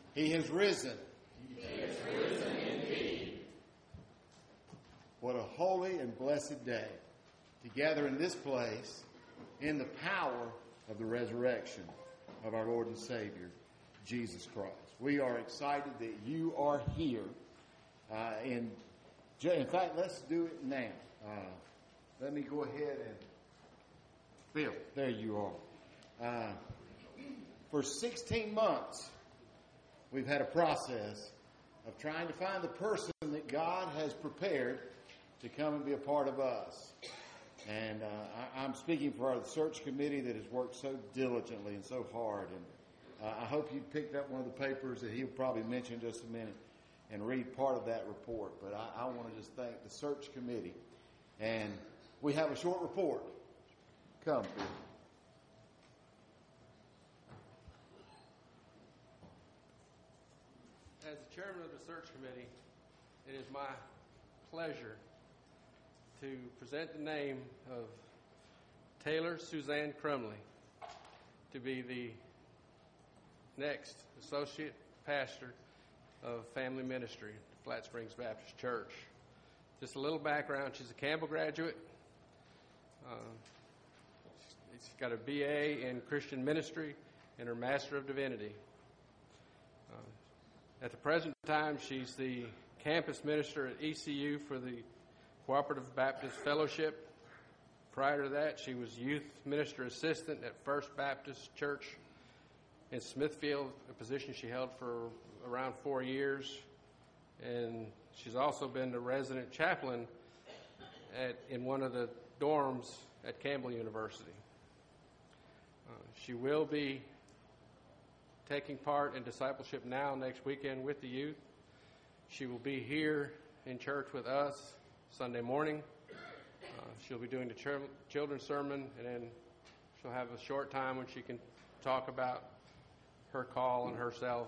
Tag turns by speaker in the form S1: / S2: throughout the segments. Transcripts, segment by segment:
S1: He has risen.
S2: He has risen indeed.
S1: What a holy and blessed day to gather in this place in the power of the resurrection of our Lord and Savior, Jesus Christ. We are excited that you are here. In fact, let's do it now. Let me go ahead and... Bill, there you are. For 16 months, we've had a process of trying to find the person that God has prepared to come and be a part of us. And I'm speaking for our search committee that has worked so diligently and so hard. And I hope you picked up one of the papers that he'll probably mention in just a minute and read part of that report. But I want to just thank the search committee. And we have a short report. Come, Bill.
S3: As the chairman of the search committee, it is my pleasure to present the name of Taylor Suzanne Crumley to be the next associate pastor of family ministry at Flat Springs Baptist Church. Just a little background: she's a Campbell graduate. She's got a BA in Christian ministry and her Master of Divinity. At the present time, she's the campus minister at ECU for the Cooperative Baptist Fellowship. Prior to that, she was youth minister assistant at First Baptist Church in Smithfield, a position she held for around 4 years. And she's also been the resident chaplain in one of the dorms at Campbell University. She will be taking part in Discipleship Now next weekend with the youth. She will be here in church with us Sunday morning. She'll be doing the children's sermon, and then she'll have a short time when she can talk about her call and herself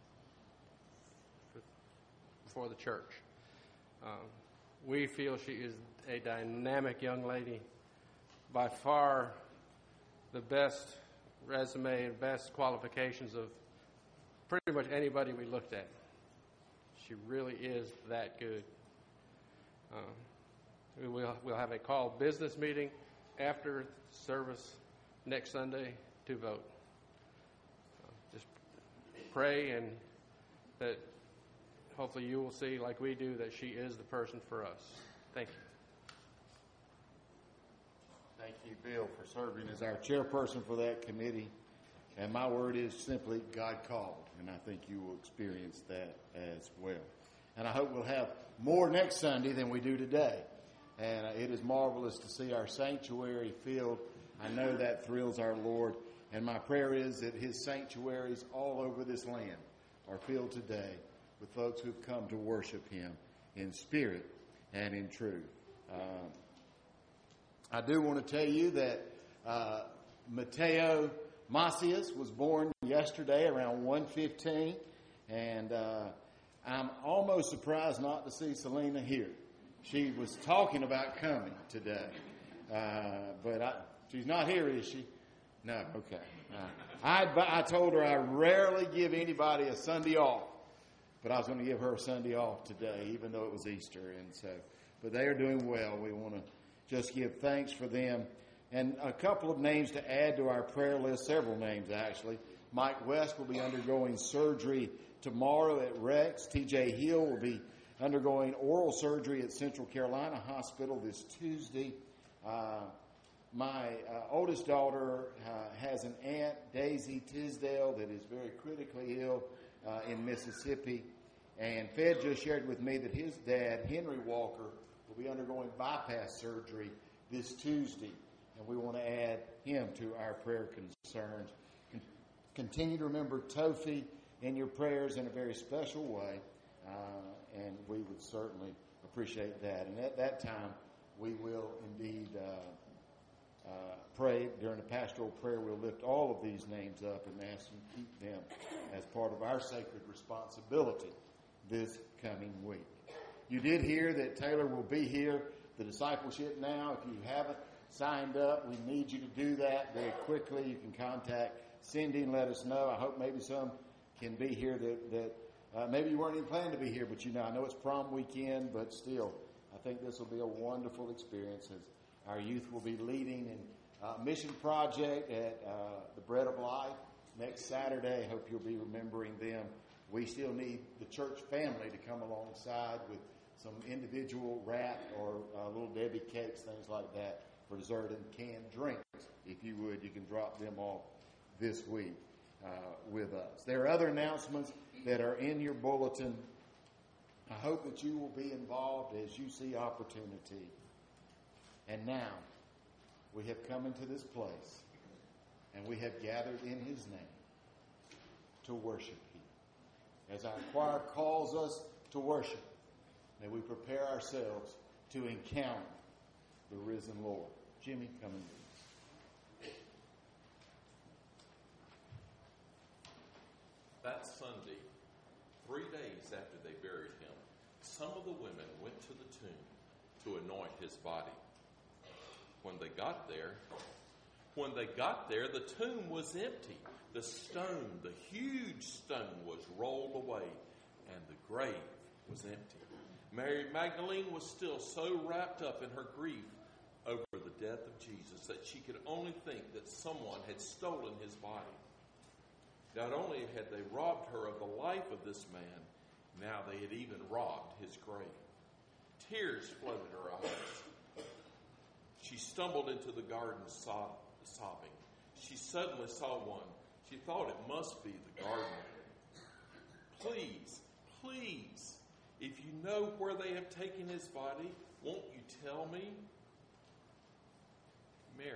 S3: before the church. We feel she is a dynamic young lady, by far the best resume and best qualifications of pretty much anybody we looked at. She really is that good. We'll have a call business meeting after service next Sunday to vote. Just pray, and that hopefully you will see, like we do, that she is the person for us. Thank you.
S1: Thank you, Bill, for serving as our chairperson for that committee. And my word is simply God called, and I think you will experience that as well. And I hope we'll have more next Sunday than we do today. And it is marvelous to see our sanctuary filled. I know that thrills our Lord. And my prayer is that his sanctuaries all over this land are filled today with folks who've come to worship him in spirit and in truth. I do want to tell you that Mateo Macias was born yesterday around 1:15, and I'm almost surprised not to see Selena here. She was talking about coming today, but she's not here, is she? No, okay. I told her I rarely give anybody a Sunday off, but I was going to give her a Sunday off today, even though it was Easter, and so. But they are doing well. We want to just give thanks for them. And a couple of names to add to our prayer list, several names actually. Mike West will be undergoing surgery tomorrow at Rex. TJ Hill will be undergoing oral surgery at Central Carolina Hospital this Tuesday. My oldest daughter has an aunt, Daisy Tisdale, that is very critically ill in Mississippi. And Fed just shared with me that his dad, Henry Walker, will be undergoing bypass surgery this Tuesday. And we want to add him to our prayer concerns. Continue to remember Tofi in your prayers in a very special way. And we would certainly appreciate that. And at that time, we will indeed pray. During the pastoral prayer, we'll lift all of these names up and ask you to keep them as part of our sacred responsibility this coming week. You did hear that Taylor will be here, the Discipleship Now. If you haven't signed up, we need you to do that very quickly. You can contact Cindy and let us know. I hope maybe some can be here that maybe you weren't even planning to be here, but I know it's prom weekend, but still, I think this will be a wonderful experience as our youth will be leading a mission project at the Bread of Life next Saturday. I hope you'll be remembering them. We still need the church family to come alongside with some individual wrap or little Debbie cakes, things like that for dessert and canned drinks. If you would, you can drop them off this week with us. There are other announcements that are in your bulletin. I hope that you will be involved as you see opportunity. And now, we have come into this place, and we have gathered in His name to worship Him. As our choir calls us to worship, may we prepare ourselves to encounter the risen Lord. Jimmy, come and lead us.
S4: That Sunday, 3 days after they buried him, some of the women went to the tomb to anoint his body. When they got there, the tomb was empty. The stone, the huge stone, was rolled away, and the grave was empty. Mary Magdalene was still so wrapped up in her grief over the death of Jesus that she could only think that someone had stolen his body. Not only had they robbed her of the life of this man, now they had even robbed his grave. Tears flooded her eyes. She stumbled into the garden sobbing. She suddenly saw one. She thought it must be the gardener. Please, please, if you know where they have taken his body, won't you tell me? Mary,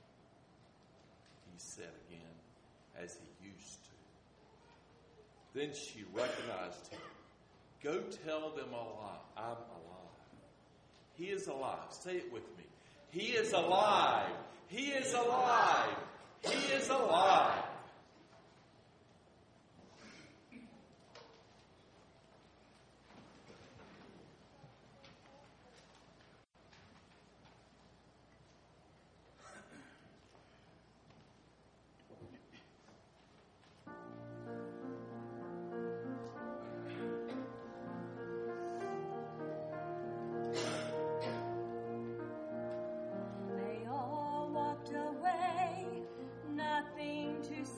S4: he said again, as he used to. Then she recognized him. Go tell them I'm alive. He is alive. Say it with me. He is alive. He is alive. He is alive.
S2: They all walked away, nothing to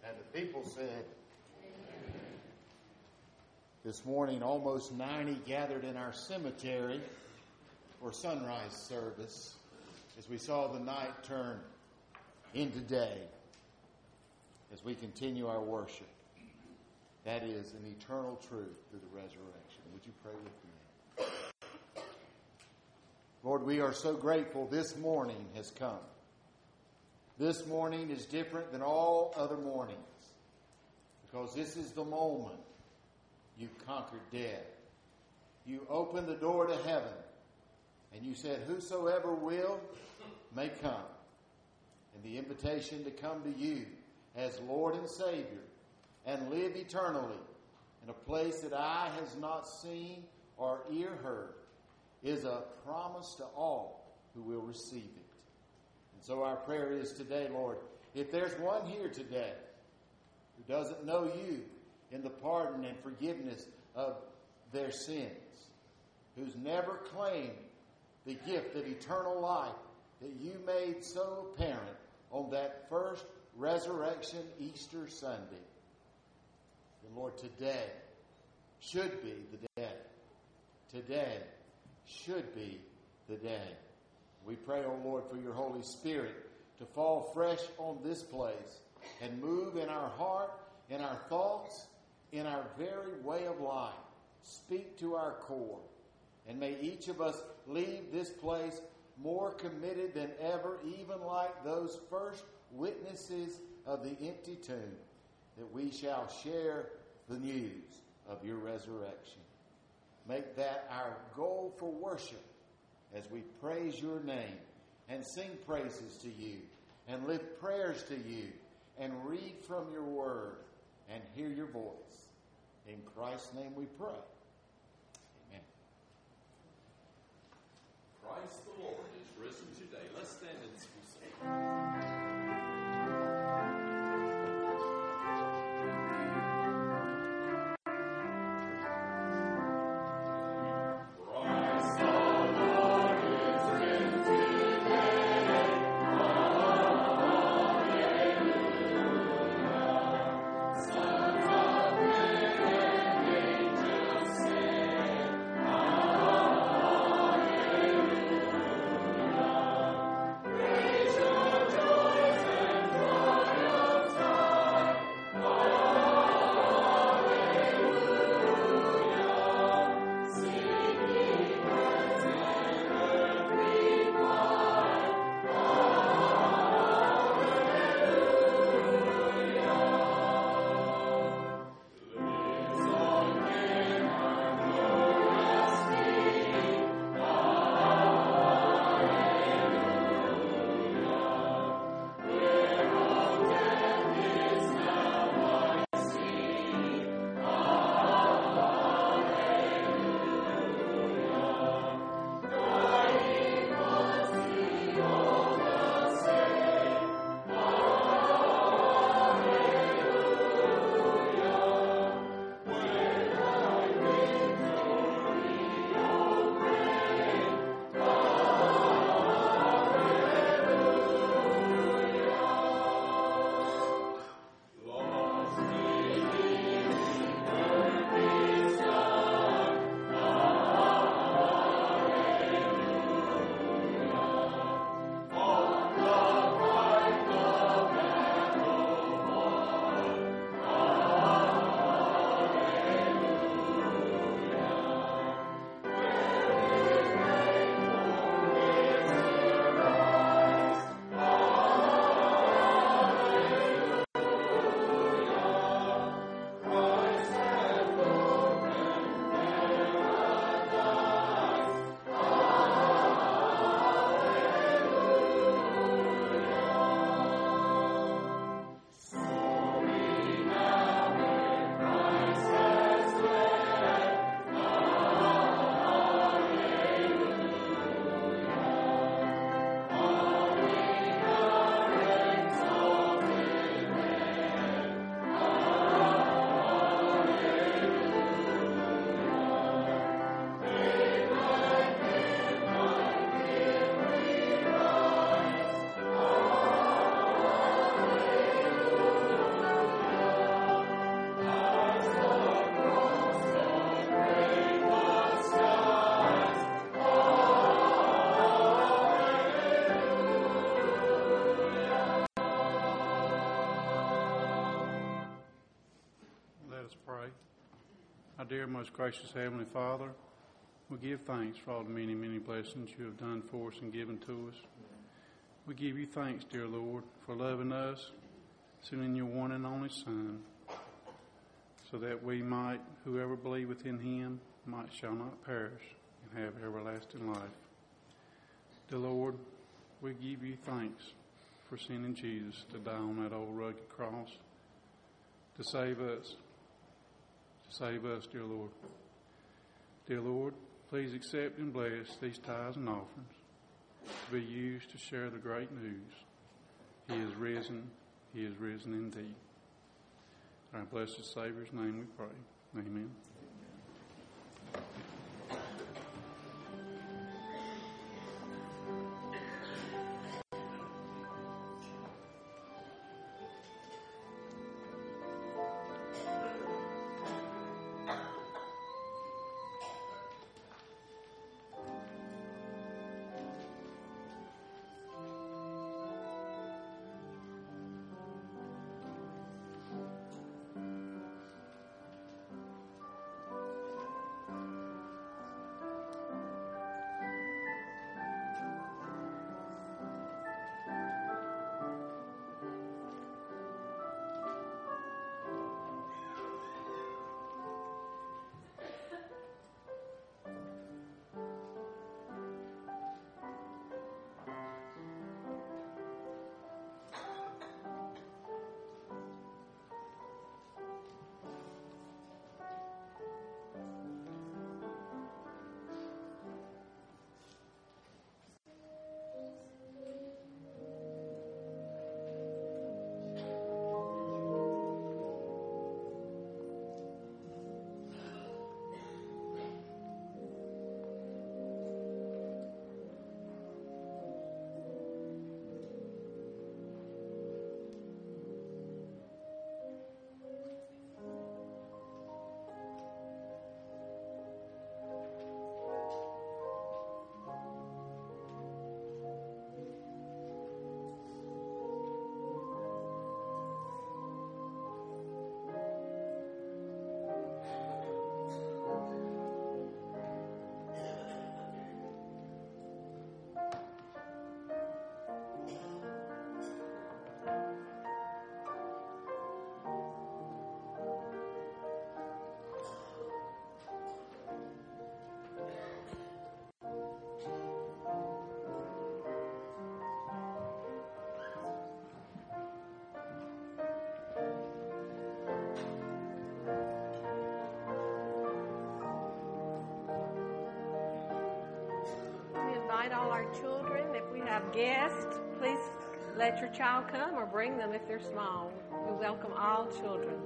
S1: And the people said, this morning, almost 90 gathered in our cemetery for sunrise service as we saw the night turn into day as we continue our worship. That is an eternal truth through the resurrection. Would you pray with me? Lord, we are so grateful this morning has come. This morning is different than all other mornings because this is the moment you conquered death. You opened the door to heaven and you said, whosoever will may come. And the invitation to come to you as Lord and Savior and live eternally in a place that eye has not seen or ear heard is a promise to all who will receive it. And so our prayer is today, Lord, if there's one here today who doesn't know you in the pardon and forgiveness of their sins, who's never claimed the gift of eternal life that you made so apparent on that first resurrection Easter Sunday, then Lord, today should be the day. Today should be the day. We pray, O Lord, for your Holy Spirit to fall fresh on this place and move in our heart, in our thoughts, in our very way of life. Speak to our core. And may each of us leave this place more committed than ever, even like those first witnesses of the empty tomb, that we shall share the news of your resurrection. Make that our goal for worship as we praise your name and sing praises to you and lift prayers to you and read from your word and hear your voice. In Christ's name we pray. Amen.
S4: Christ the Lord is risen today. Let's stand and sing.
S2: Joy.
S5: Let us pray. Our dear, most gracious Heavenly Father, we give thanks for all the many, many blessings you have done for us and given to us. We give you thanks, dear Lord, for loving us, sending your one and only Son, so that we might, whoever believeth in him, shall not perish and have everlasting life. Dear Lord, we give you thanks for sending Jesus to die on that old rugged cross to save us. To save us, dear Lord. Dear Lord, please accept and bless these tithes and offerings to be used to share the great news. He is risen. He is risen indeed. In our blessed Savior's name we pray. Amen.
S6: All our children. If we have guests, please let your child come or bring them if they're small. We welcome all children.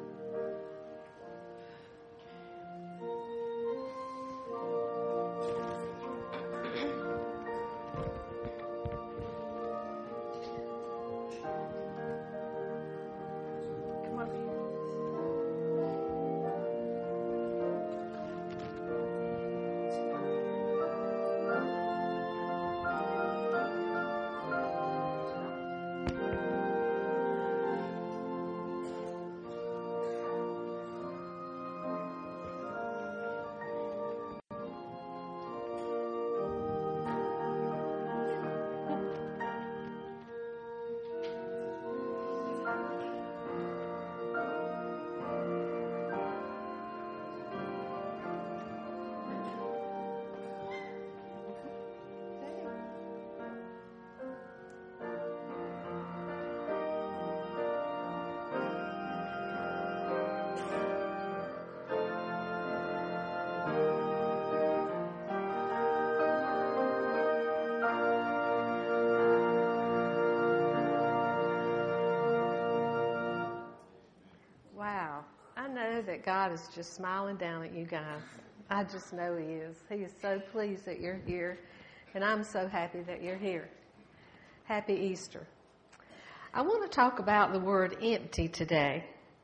S6: That God is just smiling down at you guys. I just know He is. He is so pleased that you're here, and I'm so happy that you're here. Happy Easter. I want to talk about the word empty today.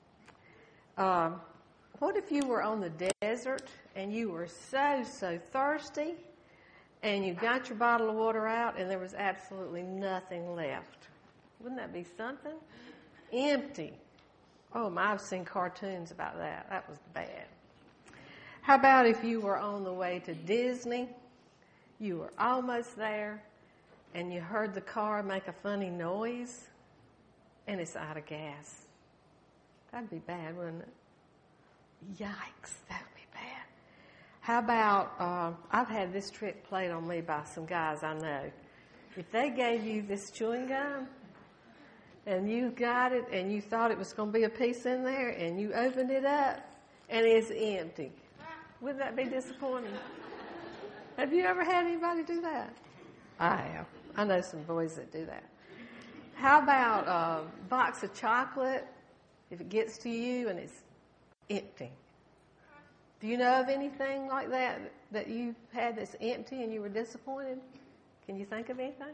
S6: What if you were on the desert and you were so thirsty and you got your bottle of water out and there was absolutely nothing left? Wouldn't that be something? Empty. Oh, I've seen cartoons about that. That was bad. How about if you were on the way to Disney, you were almost there, and you heard the car make a funny noise, and it's out of gas? That'd be bad, wouldn't it? Yikes, that would be bad. How about, I've had this trick played on me by some guys I know. If they gave you this chewing gum, and you got it, and you thought it was going to be a piece in there, and you opened it up, and it's empty. Wouldn't that be disappointing? Have you ever had anybody do that? I have. I know some boys that do that. How about a box of chocolate, if it gets to you and it's empty? Do you know of anything like that you've had that's empty and you were disappointed? Can you think of anything?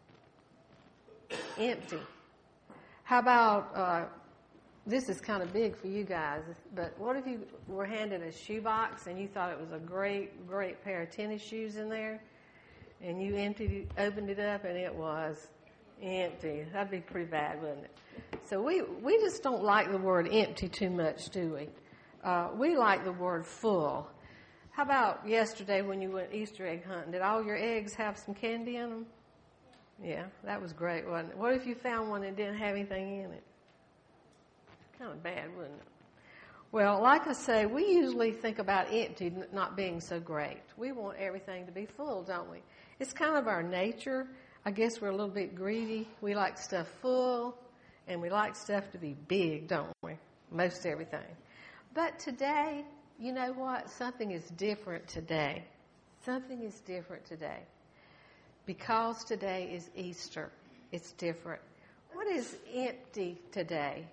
S6: Empty. How about, this is kind of big for you guys, but what if you were handed a shoebox and you thought it was a great, great pair of tennis shoes in there, and you opened it up and it was empty? That'd be pretty bad, wouldn't it? So we just don't like the word empty too much, do we? We like the word full. How about yesterday when you went Easter egg hunting? Did all your eggs have some candy in them? Yeah, that was great, wasn't it? What if you found one that didn't have anything in it? Kind of bad, wouldn't it? Well, like I say, we usually think about empty not being so great. We want everything to be full, don't we? It's kind of our nature. I guess we're a little bit greedy. We like stuff full, and we like stuff to be big, don't we? Most everything. But today, you know what? Something is different today. Something is different today. Because today is Easter, it's different. What is empty today?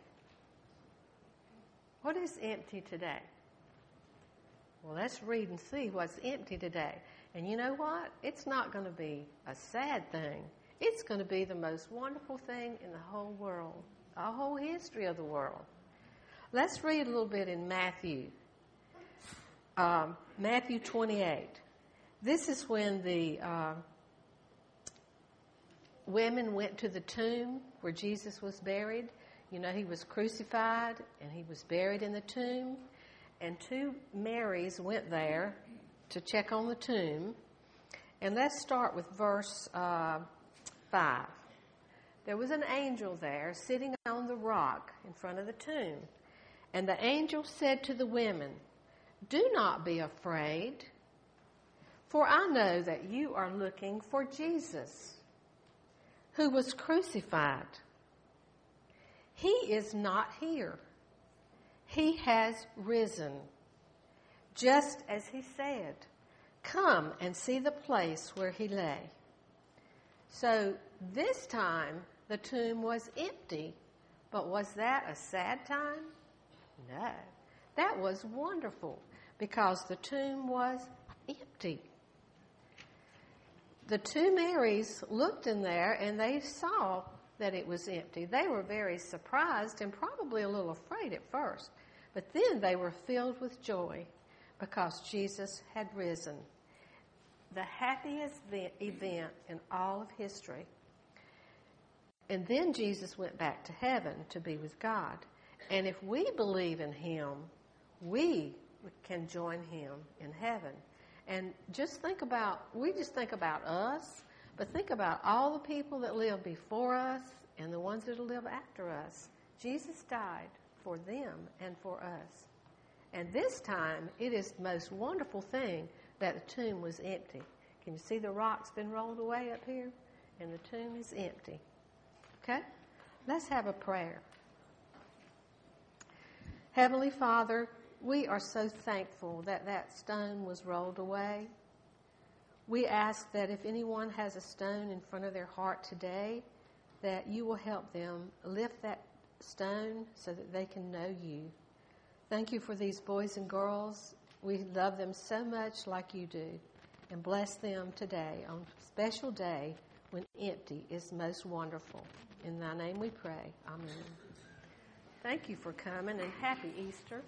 S6: What is empty today? Well, let's read and see what's empty today. And you know what? It's not going to be a sad thing. It's going to be the most wonderful thing in the whole world, the whole history of the world. Let's read a little bit in Matthew. Matthew 28. This is when the women went to the tomb where Jesus was buried. You know, he was crucified and he was buried in the tomb. And two Marys went there to check on the tomb. And let's start with verse 5. There was an angel there sitting on the rock in front of the tomb. And the angel said to the women, "Do not be afraid, for I know that you are looking for Jesus, who was crucified. He is not here. He has risen, just as he said. Come and see the place where he lay." So this time the tomb was empty, but was that a sad time? No, that was wonderful because the tomb was empty. The two Marys looked in there and they saw that it was empty. They were very surprised and probably a little afraid at first, but then they were filled with joy because Jesus had risen. The happiest event in all of history. And then Jesus went back to heaven to be with God. And if we believe in him, we can join him in heaven. And just think about us, but think about all the people that lived before us and the ones that will live after us. Jesus died for them and for us. And this time, it is the most wonderful thing that the tomb was empty. Can you see the rock's been rolled away up here? And the tomb is empty. Okay? Let's have a prayer. Heavenly Father, we are so thankful that that stone was rolled away. We ask that if anyone has a stone in front of their heart today, that you will help them lift that stone so that they can know you. Thank you for these boys and girls. We love them so much like you do. And bless them today on a special day when empty is most wonderful. In thy name we pray. Amen. Thank you for coming and happy Easter.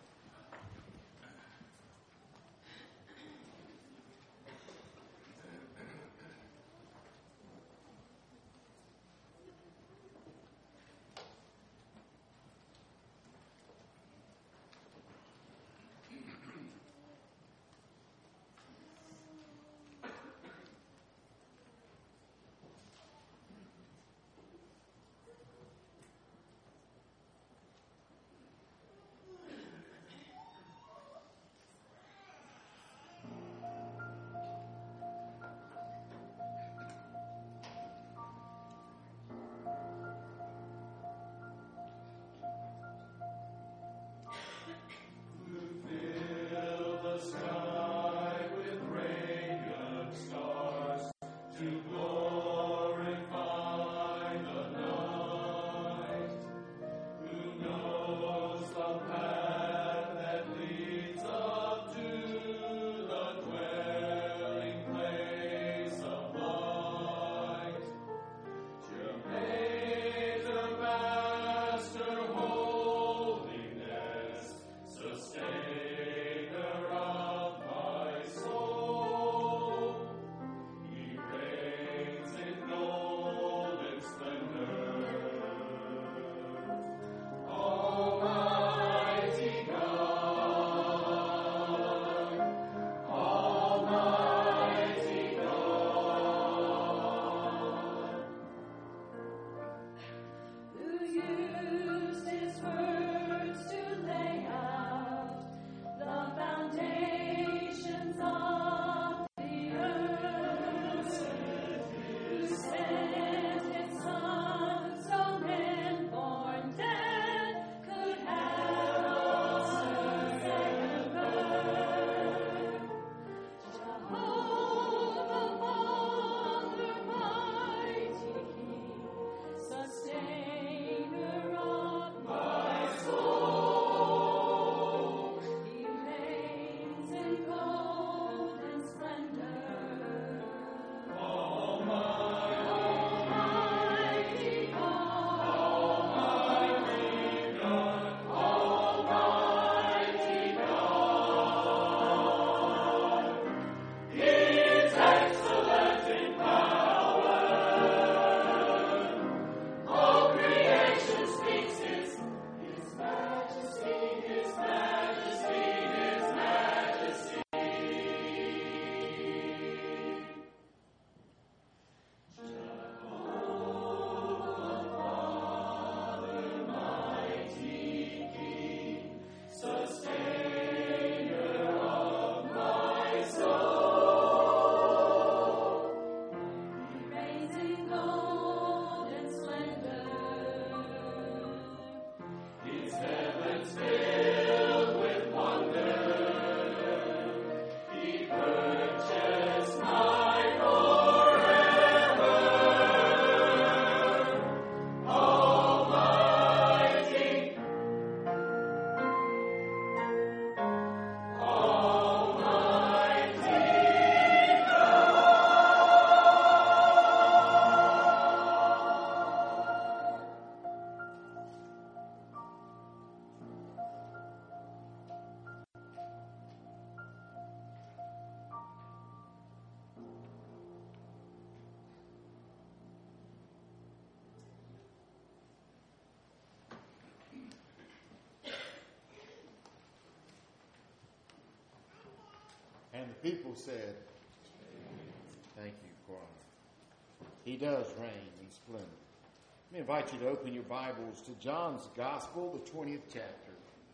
S1: And the people said, thank you, choir. He does reign in splendor. Let me invite you to open your Bibles to John's Gospel, the 20th chapter.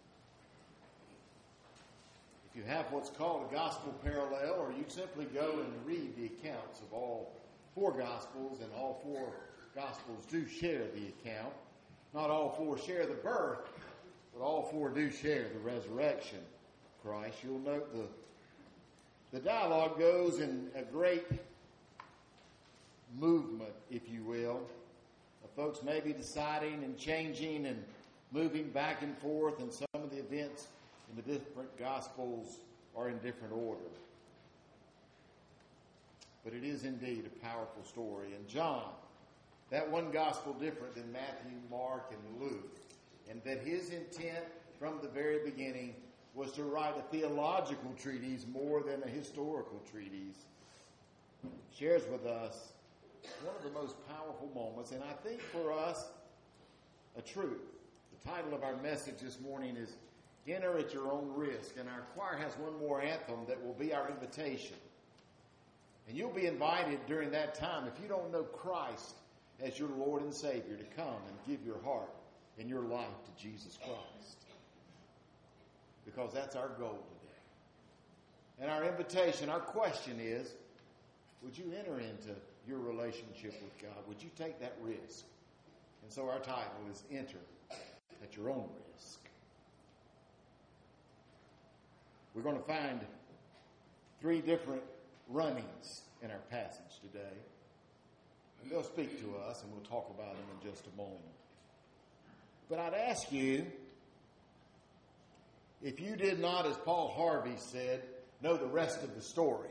S1: If you have what's called a Gospel parallel, or you simply go and read the accounts of all four Gospels, and all four Gospels do share the account. Not all four share the birth, but all four do share the resurrection of Christ. You'll note the dialogue goes in a great movement, if you will, of folks maybe deciding and changing and moving back and forth, and some of the events in the different Gospels are in different order. But it is indeed a powerful story. And John, that one Gospel different than Matthew, Mark, and Luke, and that his intent from the very beginning was to write a theological treatise more than a historical treatise, shares with us one of the most powerful moments, and I think for us, a truth. The title of our message this morning is Enter at Your Own Risk, and our choir has one more anthem that will be our invitation. And you'll be invited during that time, if you don't know Christ as your Lord and Savior, to come and give your heart and your life to Jesus Christ. Because that's our goal today. And our invitation, our question is, would you enter into your relationship with God? Would you take that risk? And so our title is Enter at Your Own Risk. We're going to find three different runnings in our passage today. And they'll speak to us, and we'll talk about them in just a moment. But I'd ask you, if you did not, as Paul Harvey said, know the rest of the story,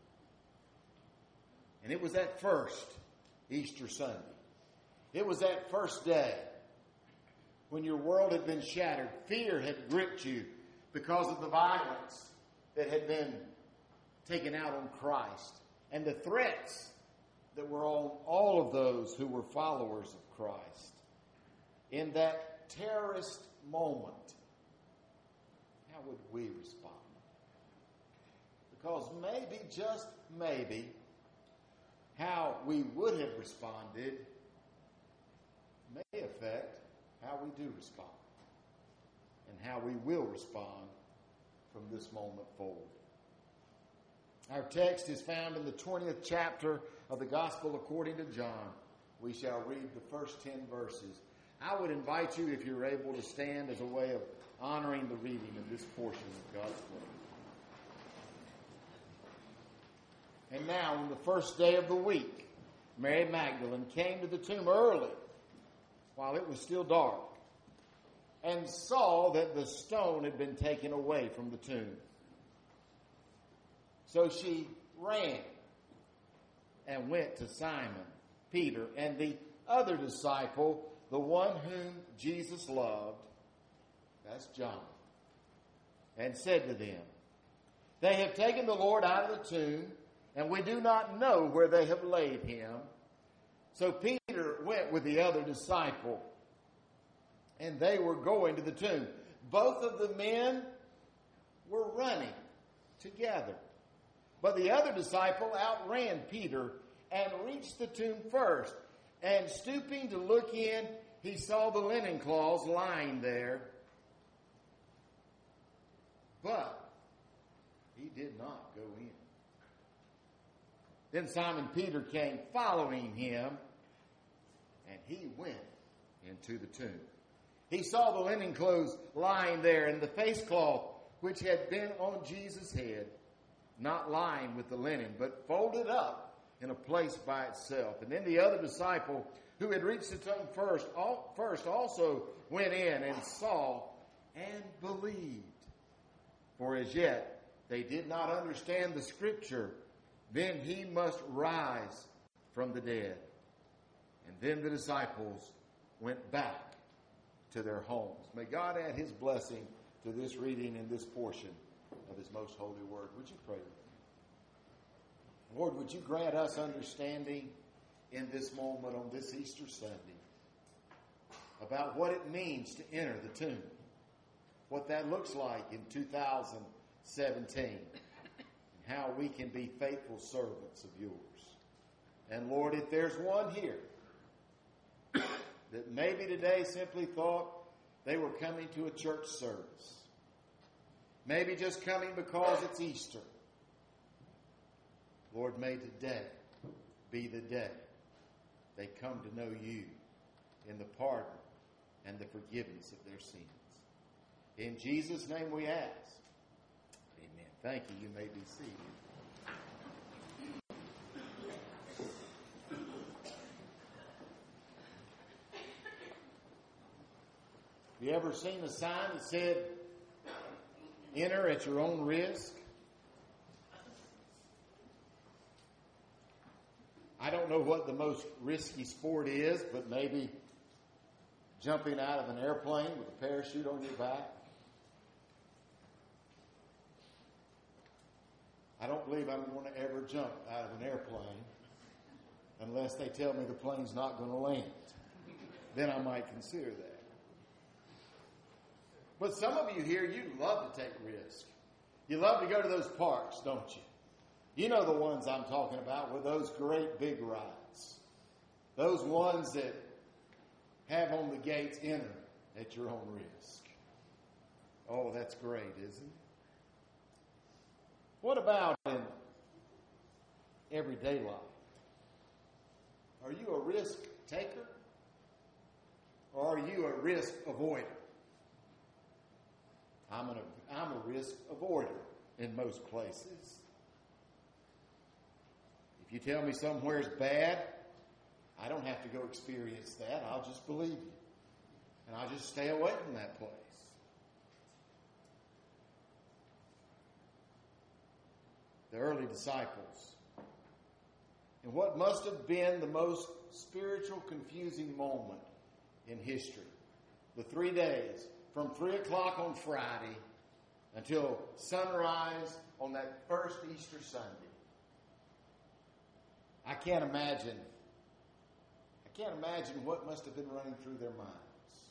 S1: and it was that first Easter Sunday. It was that first day when your world had been shattered. Fear had gripped you because of the violence that had been taken out on Christ and the threats that were on all of those who were followers of Christ. In that terrorist moment, how would we respond? Because maybe, just maybe, how we would have responded may affect how we do respond and how we will respond from this moment forward. Our text is found in the 20th chapter of the Gospel according to John. We shall read the first 10 verses. I would invite you, if you're able, to stand as a way of honoring the reading of this portion of God's Word. And now, on the first day of the week, Mary Magdalene came to the tomb early, while it was still dark, and saw that the stone had been taken away from the tomb. So she ran and went to Simon, Peter, and the other disciple, the one whom Jesus loved, that's John, and said to them, "They have taken the Lord out of the tomb, and we do not know where they have laid him." So Peter went with the other disciple, and they were going to the tomb. Both of the men were running together. But the other disciple outran Peter and reached the tomb first. And stooping to look in, he saw the linen cloths lying there. But he did not go in. Then Simon Peter came following him, and he went into the tomb. He saw the linen clothes lying there, and the face cloth which had been on Jesus' head, not lying with the linen, but folded up in a place by itself. And then the other disciple, who had reached the tomb first also went in and saw and believed. For as yet they did not understand the scripture, then he must rise from the dead. And then the disciples went back to their homes. May God add his blessing to this reading and this portion of his most holy word. Would you pray with me? Lord, would you grant us understanding in this moment on this Easter Sunday about what it means to enter the tomb, what that looks like in 2017, and how we can be faithful servants of yours. And Lord, if there's one here that maybe today simply thought they were coming to a church service, maybe just coming because it's Easter, Lord, may today be the day they come to know you in the pardon and the forgiveness of their sins. In Jesus' name we ask. Amen. Thank you. You may be seated. Have you ever seen a sign that said, "Enter at your own risk"? I don't know what the most risky sport is, but maybe jumping out of an airplane with a parachute on your back. I don't believe I'm going to ever jump out of an airplane unless they tell me the plane's not going to land. Then I might consider that. But some of you here, you love to take risks. You love to go to those parks, don't you? You know the ones I'm talking about with those great big rides. Those ones that have on the gates, "Enter at your own risk." Oh, that's great, isn't it? What about in everyday life? Are you a risk taker? Or are you a risk avoider? I'm a risk avoider in most places. If you tell me somewhere's bad, I don't have to go experience that. I'll just believe you. And I'll just stay away from that place. The early disciples, in what must have been the most spiritual confusing moment in history, the 3 days from 3 o'clock on Friday until sunrise on that first Easter Sunday. I can't imagine what must have been running through their minds.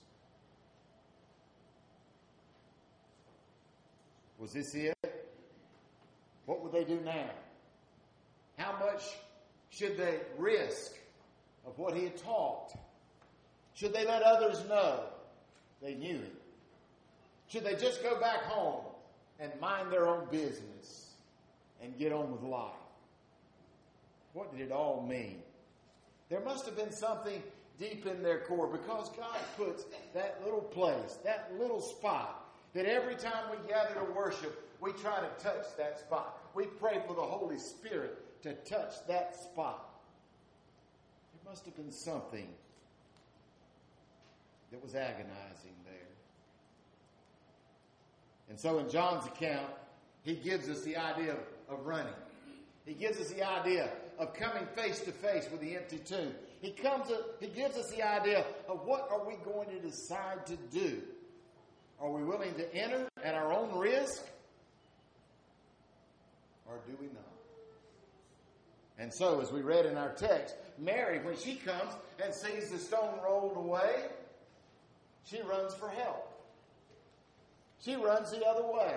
S1: Was this it? What would they do now? How much should they risk of what he had taught? Should they let others know they knew him? Should they just go back home and mind their own business and get on with life? What did it all mean? There must have been something deep in their core, because God puts that little place, that little spot, that every time we gather to worship, we try to touch that spot. We pray for the Holy Spirit to touch that spot. There must have been something that was agonizing there. And so in John's account, he gives us the idea of running. He gives us the idea of coming face to face with the empty tomb. He gives us the idea of what are we going to decide to do. Are we willing to enter at our own risk? Or do we not? And so, as we read in our text, Mary, when she comes and sees the stone rolled away, she runs for help. She runs the other way.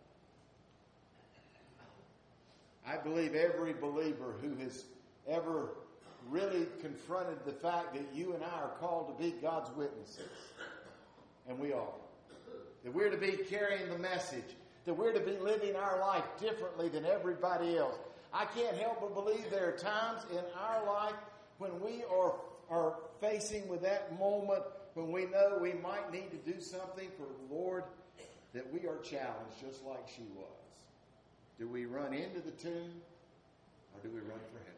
S1: I believe every believer who has ever really confronted the fact that you and I are called to be God's witnesses, and we are, that we're to be carrying the message, that we're to be living our life differently than everybody else. I can't help but believe there are times in our life when we are facing with that moment when we know we might need to do something for the Lord, that we are challenged just like she was. Do we run into the tomb, or do we run for help?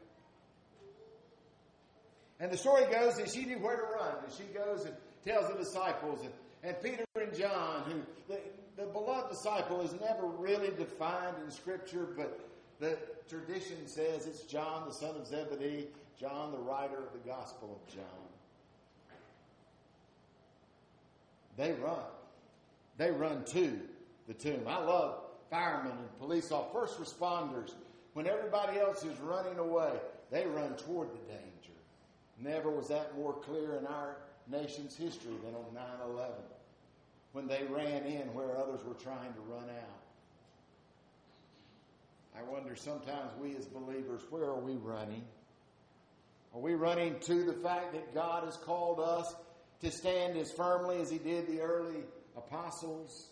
S1: And the story goes that she knew where to run. And she goes and tells the disciples, and Peter and John, who the beloved disciple is never really defined in Scripture, but the tradition says it's John, the son of Zebedee, John, the writer of the Gospel of John. They run. They run to the tomb. I love firemen and police officers, first responders. When everybody else is running away, they run toward the danger. Never was that more clear in our nation's history than on 9/11, when they ran in where others were trying to run out. I wonder sometimes we as believers, where are we running? Are we running to the fact that God has called us to stand as firmly as He did the early apostles?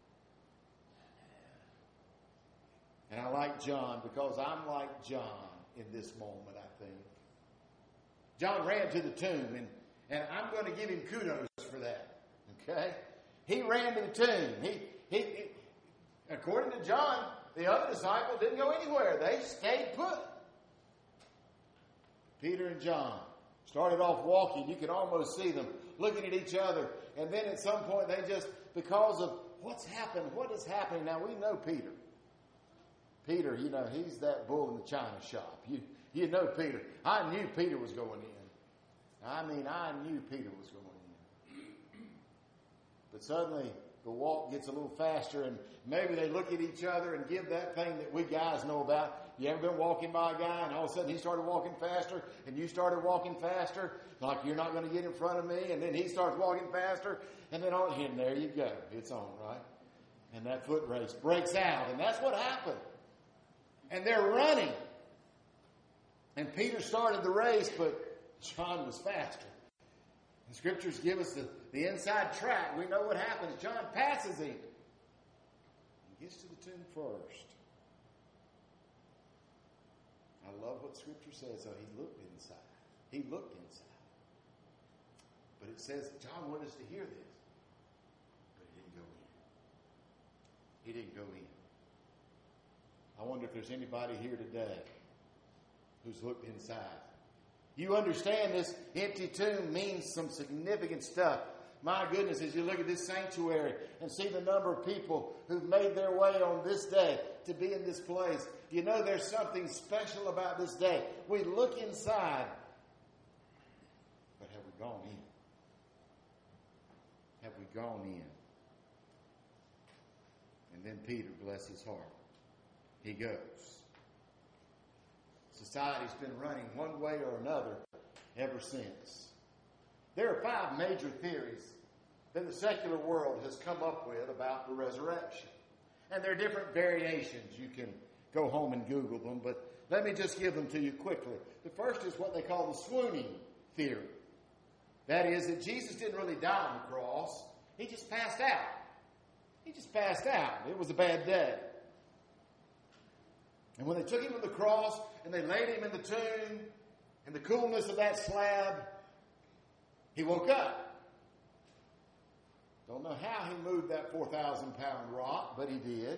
S1: And I like John because I'm like John in this moment, I think. John ran to the tomb, and I'm going to give him kudos for that. Okay? He ran to the tomb. He according to John, the other disciples didn't go anywhere. They stayed put. Peter and John started off walking. You could almost see them looking at each other. And then at some point they just, because of what's happened, what is happening. Now we know Peter. Peter, he's that bull in the china shop. You know Peter. I knew Peter was going in. I knew Peter was going in. But suddenly the walk gets a little faster, and maybe they look at each other and give that thing that we guys know about. You ever been walking by a guy and all of a sudden he started walking faster and you started walking faster? Like you're not going to get in front of me, and then he starts walking faster, and then and there you go. It's on, right? And that foot race breaks out, and that's what happened. And they're running. And Peter started the race, but John was faster. The scriptures give us the inside track. We know what happens. John passes him. He gets to the tomb first. I love what scripture says. So he looked inside. He looked inside. But it says that John wanted us to hear this. But he didn't go in. He didn't go in. I wonder if there's anybody here today who's looked inside. You understand this empty tomb means some significant stuff. My goodness, as you look at this sanctuary and see the number of people who've made their way on this day to be in this place, you know there's something special about this day. We look inside, but have we gone in? Have we gone in? And then Peter, bless his heart, he goes. Society's been running one way or another ever since. There are 5 major theories that the secular world has come up with about the resurrection. And there are different variations. You can go home and Google them, but let me just give them to you quickly. The first is what they call the swooning theory. That is that Jesus didn't really die on the cross. He just passed out. He just passed out. It was a bad day. And when they took him to the cross and they laid him in the tomb, in the coolness of that slab, he woke up. Don't know how he moved that 4,000-pound rock, but he did.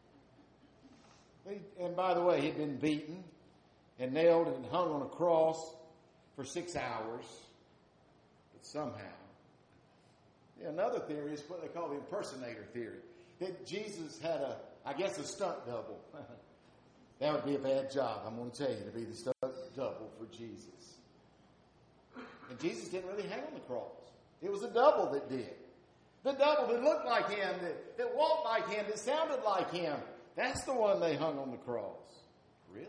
S1: And by the way, he'd been beaten and nailed and hung on a cross for 6 hours. But somehow. Another theory is what they call the impersonator theory. That Jesus had a stunt double. That would be a bad job, I'm going to tell you, to be the stunt double for Jesus. And Jesus didn't really hang on the cross. It was a double that did. The double that looked like him, that walked like him, that sounded like him. That's the one they hung on the cross. Really?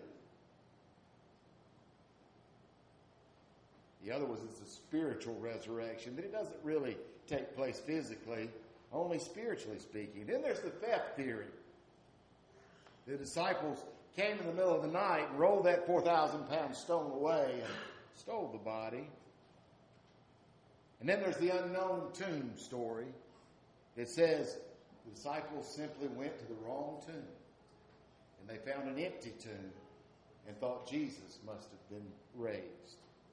S1: The other was it's a spiritual resurrection, that it doesn't really take place physically, only spiritually speaking. Then there's the theft theory. The disciples came in the middle of the night and rolled that 4,000-pound stone away and stole the body. And then there's the unknown tomb story that says the disciples simply went to the wrong tomb. And they found an empty tomb and thought Jesus must have been raised.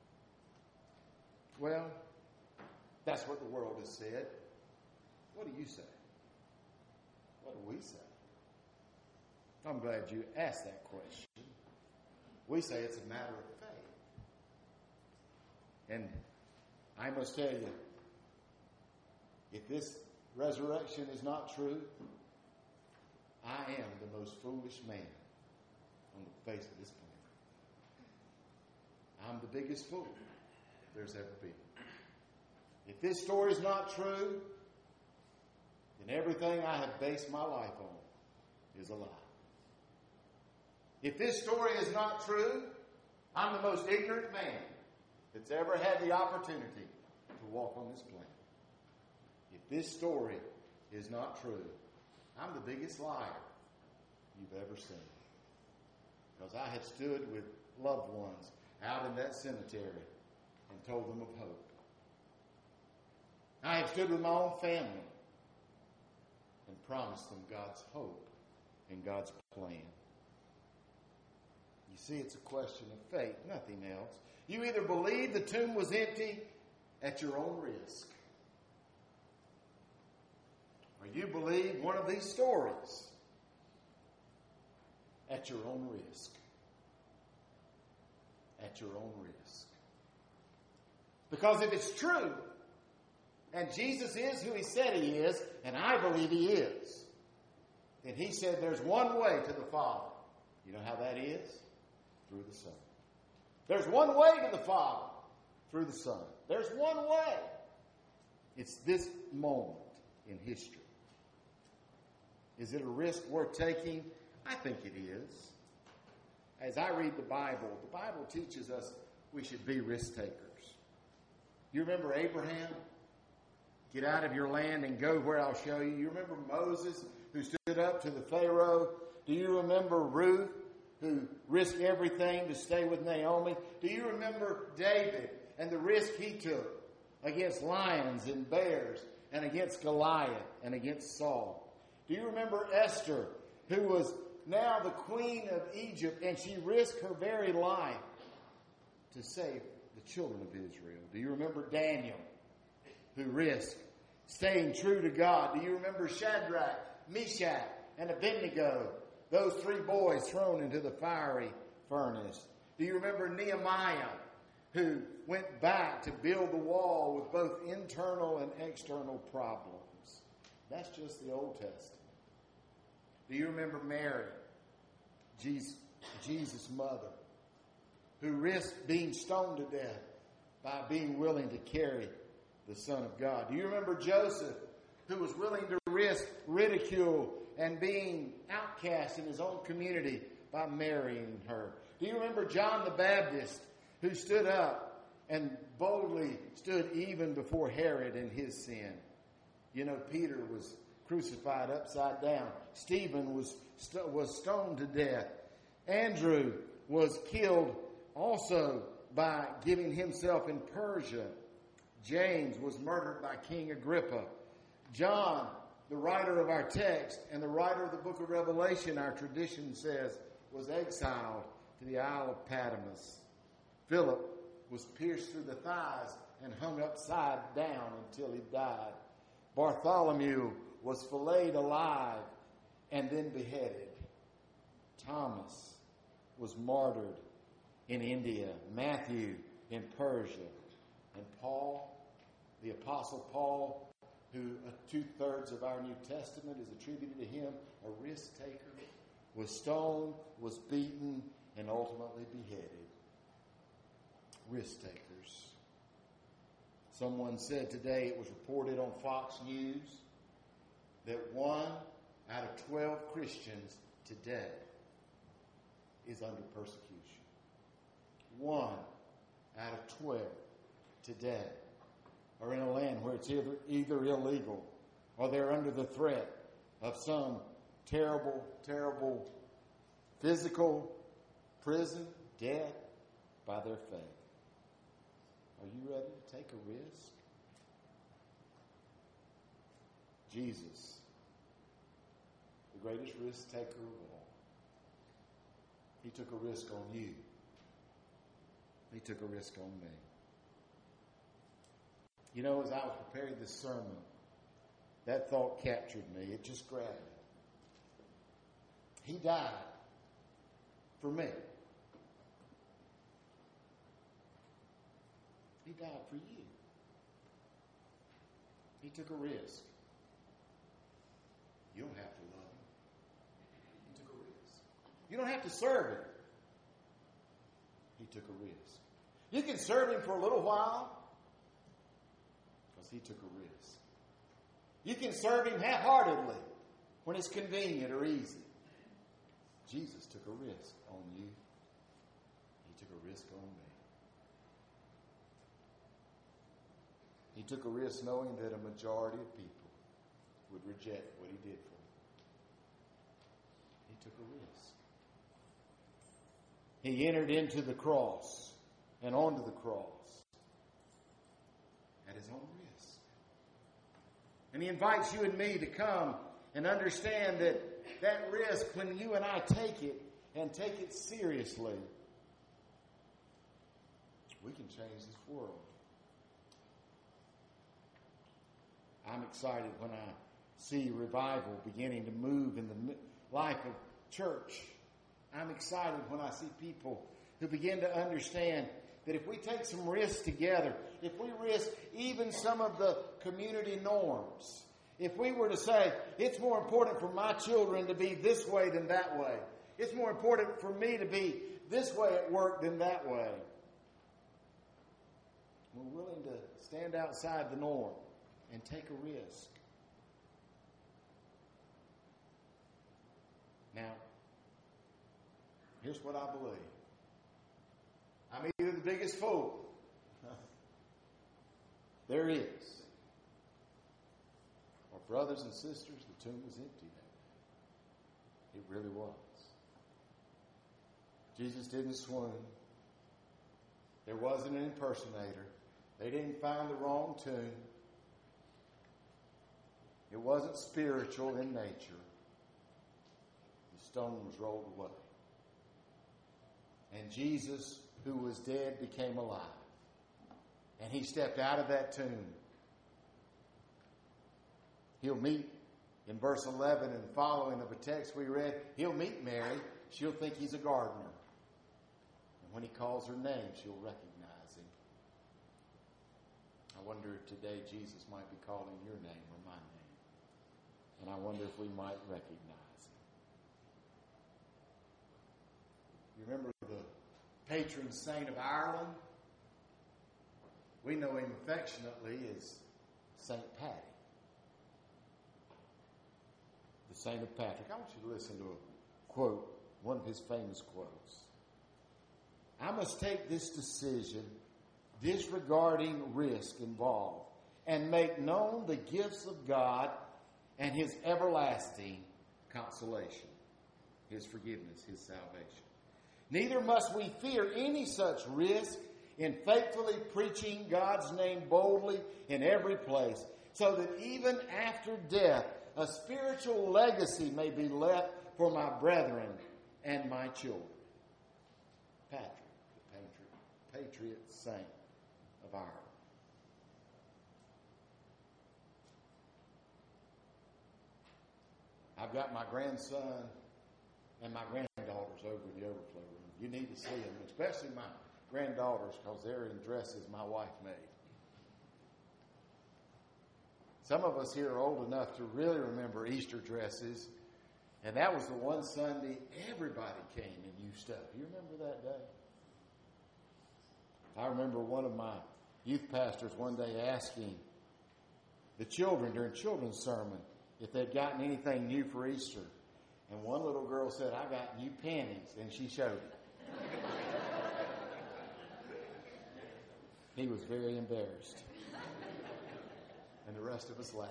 S1: Well, that's what the world has said. What do you say? What do we say? I'm glad you asked that question. We say it's a matter of faith. And I must tell you, if this resurrection is not true, I am the most foolish man on the face of this planet. I'm the biggest fool there's ever been. If this story is not true, then everything I have based my life on is a lie. If this story is not true, I'm the most ignorant man that's ever had the opportunity to walk on this planet. If this story is not true, I'm the biggest liar you've ever seen. Because I have stood with loved ones out in that cemetery and told them of hope. I have stood with my own family and promised them God's hope and God's plan. You see, it's a question of faith, nothing else. You either believe the tomb was empty at your own risk, or you believe one of these stories at your own risk. At your own risk. Because if it's true, and Jesus is who he said he is, and I believe he is, then he said there's one way to the Father. You know how that is? Through the Son. There's one way to the Father. Through the Son. There's one way. It's this moment in history. Is it a risk worth taking? I think it is. As I read the Bible teaches us we should be risk takers. You remember Abraham? Get out of your land and go where I'll show you. You remember Moses who stood up to the Pharaoh? Do you remember Ruth who risked everything to stay with Naomi? Do you remember David and the risk he took against lions and bears and against Goliath and against Saul? Do you remember Esther, who was now the queen of Egypt, and she risked her very life to save the children of Israel? Do you remember Daniel, who risked staying true to God? Do you remember Shadrach, Meshach, and Abednego, those three boys thrown into the fiery furnace? Do you remember Nehemiah, who went back to build the wall with both internal and external problems? That's just the Old Testament. Do you remember Mary, Jesus' mother, who risked being stoned to death by being willing to carry the Son of God? Do you remember Joseph, who was willing to risk ridicule and being outcast in his own community by marrying her? Do you remember John the Baptist, who stood up and boldly stood even before Herod in his sin? You know, Peter was crucified upside down. Stephen was stoned to death. Andrew was killed also by giving himself in Persia. James was murdered by King Agrippa. John, the writer of our text and the writer of the book of Revelation, our tradition says, was exiled to the Isle of Patmos. Philip was pierced through the thighs and hung upside down until he died. Bartholomew was filleted alive and then beheaded. Thomas was martyred in India. Matthew in Persia. And Paul, the Apostle Paul, who 2/3 of our New Testament is attributed to him, a risk taker, was stoned, was beaten, and ultimately beheaded. Risk takers. Someone said today, it was reported on Fox News, that 1 out of 12 Christians today is under persecution. 1 out of 12 today are in a land where it's either illegal or they're under the threat of some terrible, terrible physical prison, death by their faith. Are you ready to take a risk? Jesus, the greatest risk taker of all, he took a risk on you. He took a risk on me. You know, as I was preparing this sermon, that thought captured me. It just grabbed me. He died for me. He died for you. He took a risk. You don't have to love him. He took a risk. You don't have to serve him. He took a risk. You can serve him for a little while because he took a risk. You can serve him half-heartedly when it's convenient or easy. Jesus took a risk on you. He took a risk on me. He took a risk knowing that a majority of people would reject what he did for them. He took a risk. He entered into the cross and onto the cross at his own risk. And he invites you and me to come and understand that that risk, when you and I take it and take it seriously, we can change this world. I'm excited when I see revival beginning to move in the life of church. I'm excited when I see people who begin to understand that if we take some risks together, if we risk even some of the community norms, if we were to say, it's more important for my children to be this way than that way, it's more important for me to be this way at work than that way, we're willing to stand outside the norm and take a risk. Now, here's what I believe. I'm either the biggest fool there is, or brothers and sisters, the tomb was empty that day. It really was. Jesus didn't swoon. There wasn't an impersonator. They didn't find the wrong tomb. It wasn't spiritual in nature. The stone was rolled away. And Jesus, who was dead, became alive. And he stepped out of that tomb. He'll meet, in verse 11 and following of a text we read, he'll meet Mary. She'll think he's a gardener. And when he calls her name, she'll recognize him. I wonder if today Jesus might be calling your name or my name. And I wonder if we might recognize him. You remember the patron saint of Ireland? We know him affectionately as St. Patty. The Saint of Patrick. I want you to listen to a quote, one of his famous quotes. I must take this decision disregarding risk involved and make known the gifts of God and his everlasting consolation, his forgiveness, his salvation. Neither must we fear any such risk in faithfully preaching God's name boldly in every place, so that even after death, a spiritual legacy may be left for my brethren and my children. Patrick, the patriot saint of Ireland. I've got my grandson and my granddaughters over in the overflow room. You need to see them, especially my granddaughters, because they're in dresses my wife made. Some of us here are old enough to really remember Easter dresses, and that was the one Sunday everybody came in new stuff. You remember that day? I remember one of my youth pastors one day asking the children during children's sermon if they'd gotten anything new for Easter. And one little girl said, I got new panties, and she showed it. He was very embarrassed. And the rest of us laughed.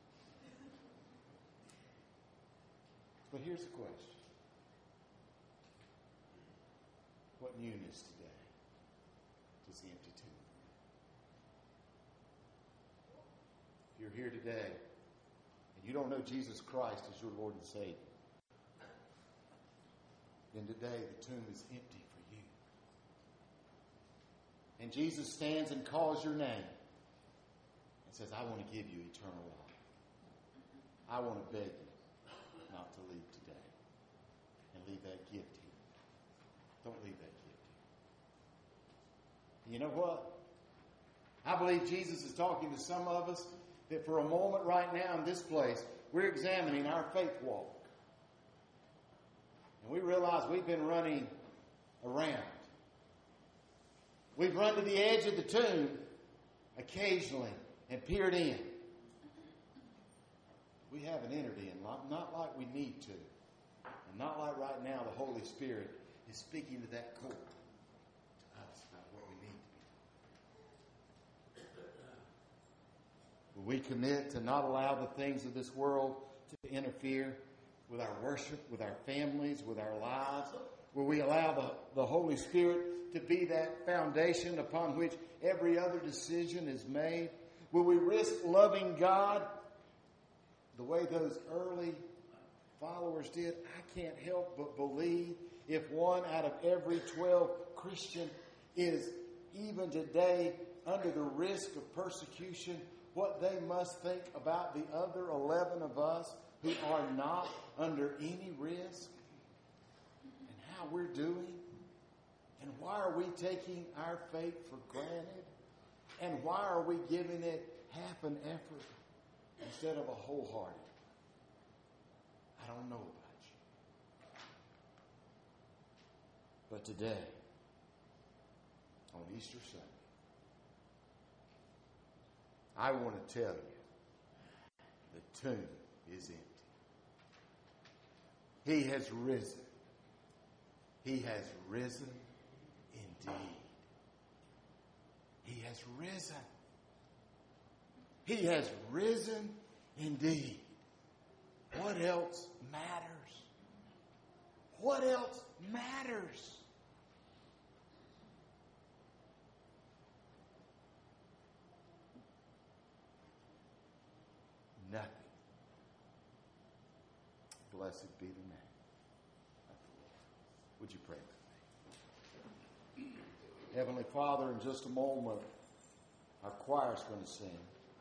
S1: But here's the question. What newness today does the empty tomb bring? If you're here today and you don't know Jesus Christ as your Lord and Savior, then today the tomb is empty for you. And Jesus stands and calls your name and says, I want to give you eternal life. I want to beg you not to leave today and leave that gift here. Don't leave that gift here. And you know what? I believe Jesus is talking to some of us that for a moment right now in this place, we're examining our faith walk. And we realize we've been running around. We've run to the edge of the tomb occasionally and peered in. We haven't entered in, not like we need to. And not like right now the Holy Spirit is speaking to that core, to us about what we need to be. Will we commit to not allow the things of this world to interfere with our worship, with our families, with our lives? Will we allow the Holy Spirit to be that foundation upon which every other decision is made? Will we risk loving God the way those early followers did? I can't help but believe if 1 out of every 12 Christian is even today under the risk of persecution, what they must think about the other 11 of us who are not under any risk, and how we're doing, and why are we taking our faith for granted, and why are we giving it half an effort instead of a wholehearted? I don't know about you. But today, on Easter Sunday, I want to tell you the tomb is empty. He has risen. He has risen indeed. He has risen. He has risen indeed. What else matters? What else matters? Nothing. Blessed be the name of the Lord. Would you pray with me? Heavenly Father, in just a moment, our choir's going to sing.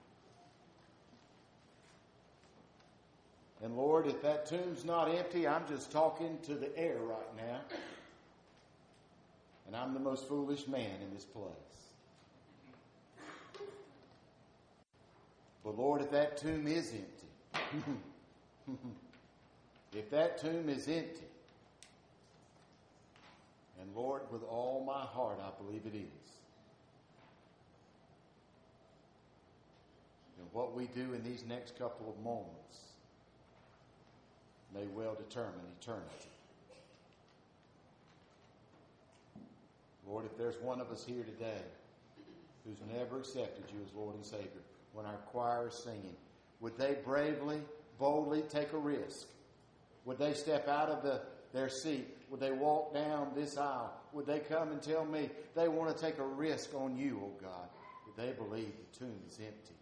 S1: And Lord, if that tomb's not empty, I'm just talking to the air right now. And I'm the most foolish man in this place. But Lord, if that tomb is empty, if that tomb is empty, and Lord, with all my heart, I believe it is, then what we do in these next couple of moments may well determine eternity. Lord, if there's one of us here today who's never accepted you as Lord and Savior, when our choir is singing, would they bravely, boldly take a risk? Would they step out of their seat? Would they walk down this aisle? Would they come and tell me they want to take a risk on you, oh God? Would they believe the tomb is empty?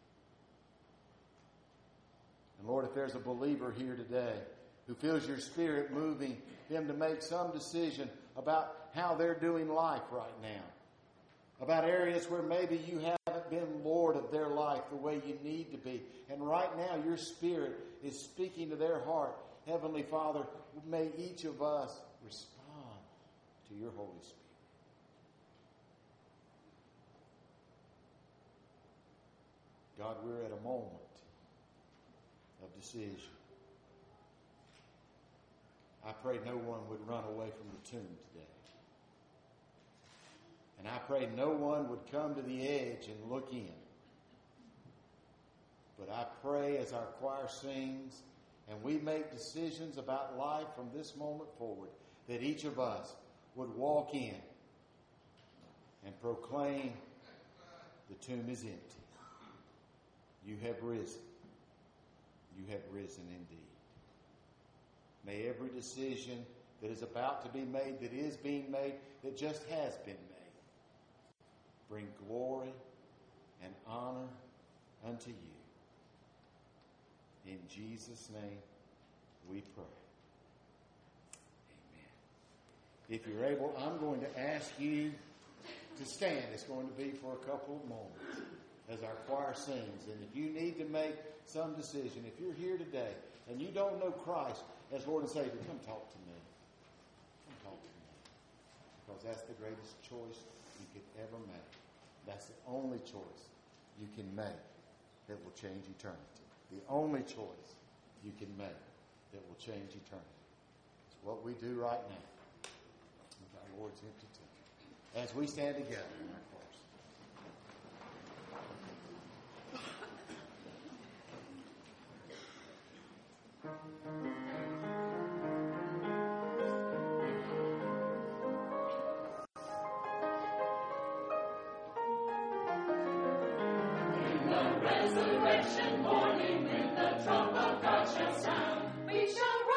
S1: And Lord, if there's a believer here today who feels your Spirit moving them to make some decision about how they're doing life right now, about areas where maybe you haven't been Lord of their life the way you need to be, and right now your Spirit is speaking to their heart, Heavenly Father, may each of us respond to your Holy Spirit. God, we're at a moment of decision. I pray no one would run away from the tomb today. And I pray no one would come to the edge and look in. But I pray as our choir sings and we make decisions about life from this moment forward, that each of us would walk in and proclaim, the tomb is empty. You have risen. You have risen indeed. May every decision that is about to be made, that is being made, that just has been made, bring glory and honor unto you. In Jesus' name we pray. Amen. If you're able, I'm going to ask you to stand. It's going to be for a couple of moments as our choir sings. And if you need to make some decision, if you're here today and you don't know Christ as Lord and Savior, come talk to me. Come talk to me. Because that's the greatest choice you could ever make. That's the only choice you can make that will change eternity. The only choice you can make that will change eternity. It's what we do right now with our Lord's empty tomb. As we stand together in our chorus.
S2: Resurrection morning, when the trump of God shall sound, we shall rise.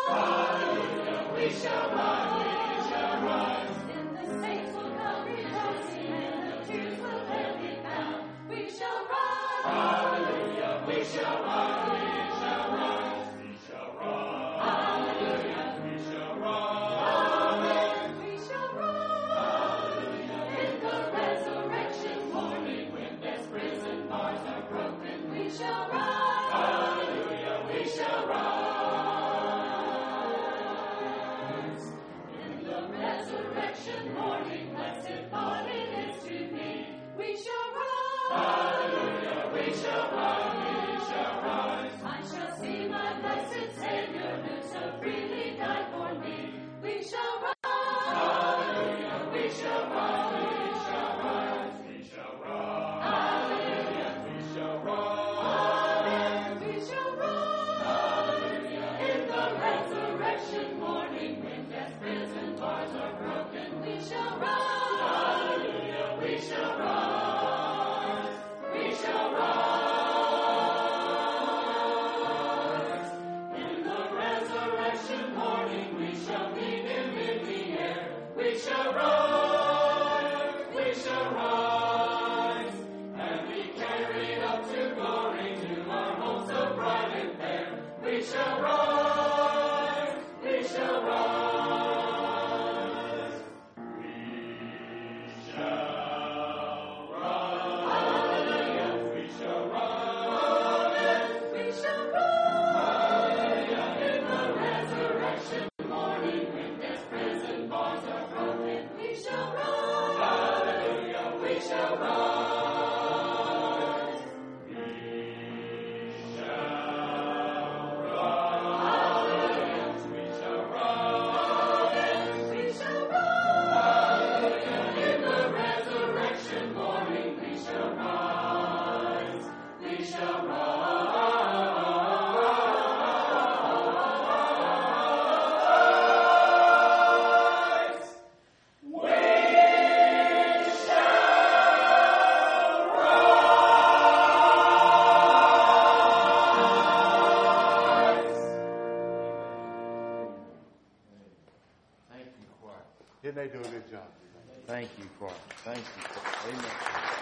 S1: Didn't they do a good job? Thank you, choir. Thank you, choir. Amen.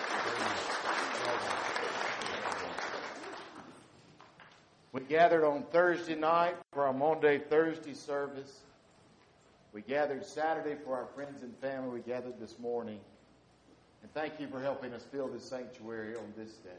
S1: We gathered on Thursday night for our Maundy Thursday service. We gathered Saturday for our friends and family. We gathered this morning. And thank you for helping us fill this sanctuary on this day.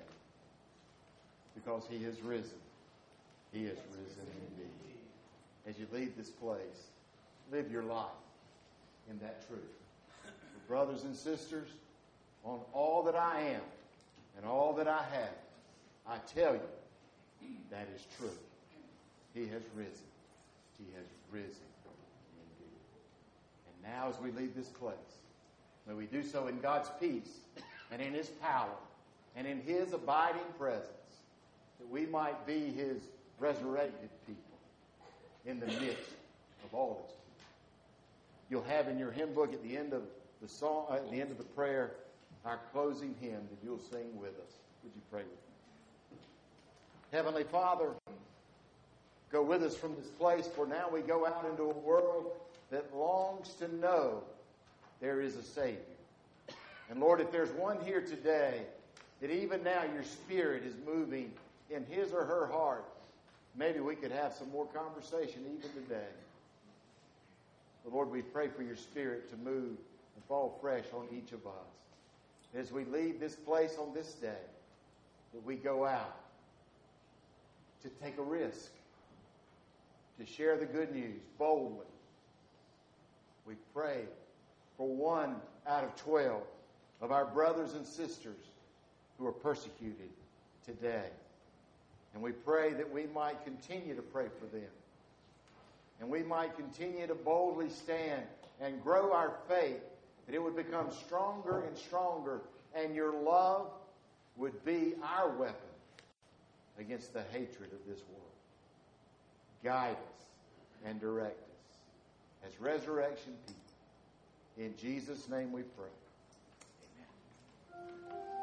S1: Because He has risen. He has risen indeed. As you leave this place, live your life in that truth. Brothers and sisters, on all that I am and all that I have, I tell you, that is true. He has risen. He has risen indeed. And now as we leave this place, may we do so in God's peace and in His power and in His abiding presence, that we might be His resurrected people in the midst of all His people. You'll have in your hymn book at the end of the song, at the end of the prayer, our closing hymn that you'll sing with us. Would you pray with me? Heavenly Father, go with us from this place, for now we go out into a world that longs to know there is a Savior. And Lord, if there's one here today that even now your Spirit is moving in his or her heart, maybe we could have some more conversation even today. But Lord, we pray for your Spirit to move and fall fresh on each of us. As we leave this place on this day, that we go out to take a risk, to share the good news boldly. We pray for 1 out of 12 of our brothers and sisters who are persecuted today. And we pray that we might continue to pray for them. And we might continue to boldly stand and grow our faith, that it would become stronger and stronger, and your love would be our weapon against the hatred of this world. Guide us and direct us as resurrection people. In Jesus' name we pray. Amen.